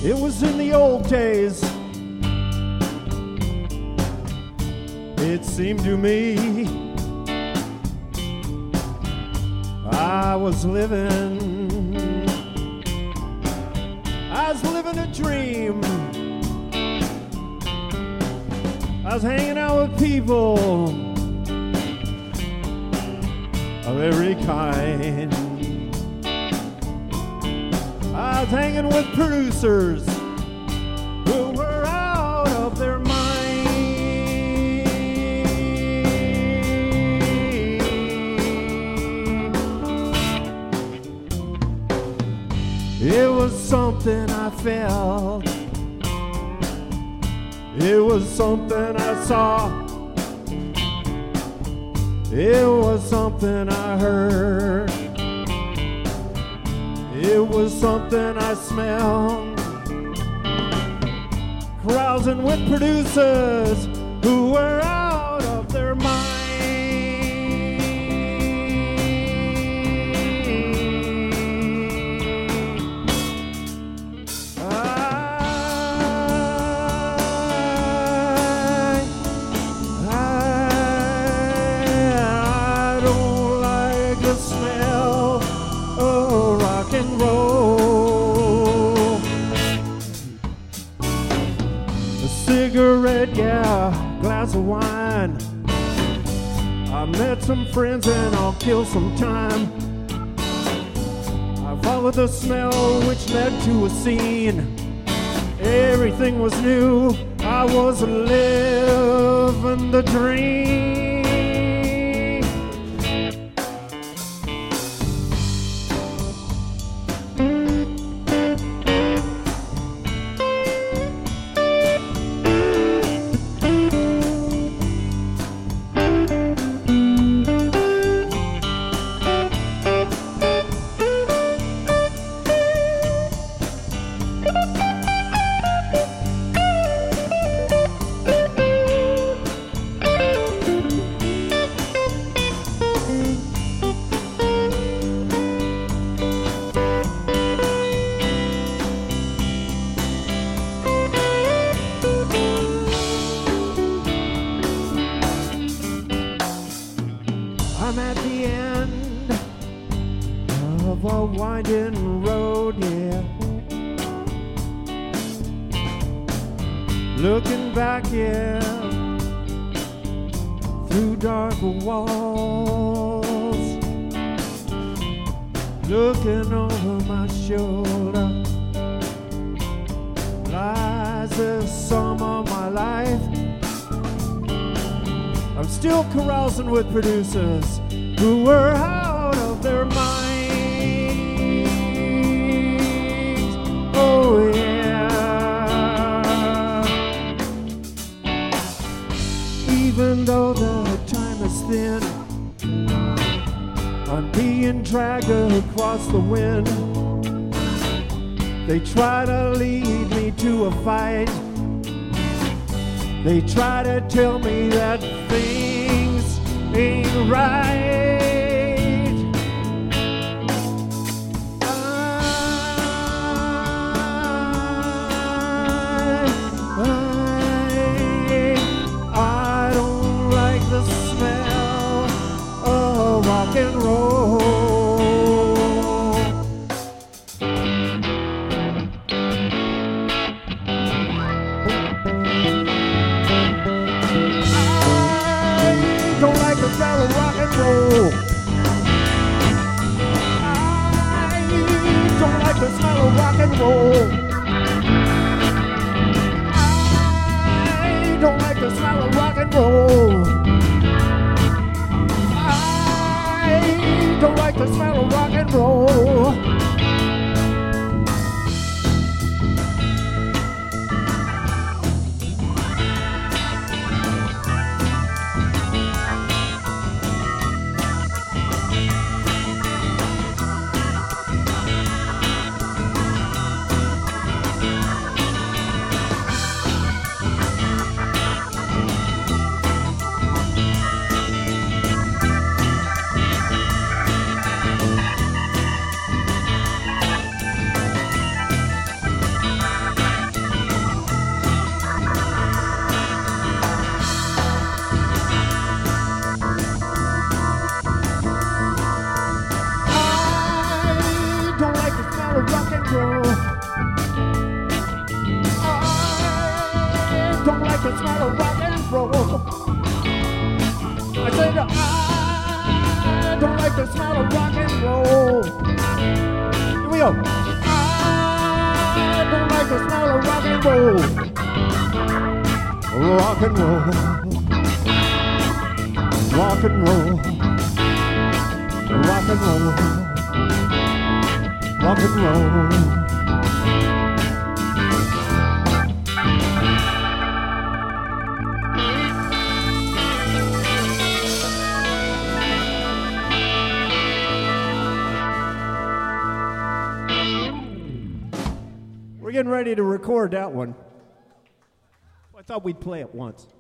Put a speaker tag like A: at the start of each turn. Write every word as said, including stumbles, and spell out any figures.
A: It was in the old days. It seemed to me I was living, I was living a dream. I was hanging out with people of every kind. I was hanging with producers who were out of their mind. It was something I felt. It was something I saw. It was something I heard. It was something I smelled. Carousing with producers who were out of their mind. Yeah, glass of wine. I met some friends and I'll kill some time. I followed the smell which led to a scene. Everythh was new. I was living the dream. I'm at the end of a winding road, yeah. Looking back, yeah, through dark walls. Looking over my shoulder lies the sum of my life. I'm still carousing with producers who were out of their minds. Oh yeah. Even though the time is thin, I'm being dragged across the wind. They try to lead me to a fight. They try to tell me that things ain't right. I, I, I don't like the smell of rock and roll. Rock and roll. I don't like the smell of rock and roll. I don't like the smell of rock and roll. I don't like the smell of rock and roll. don't like the smell of rock and roll. Here we go. I don't like the smell of rock and roll. Rock and roll. Rock and roll. Rock and roll. Rock and roll. We're getting ready to record that one. I thought we'd play it once.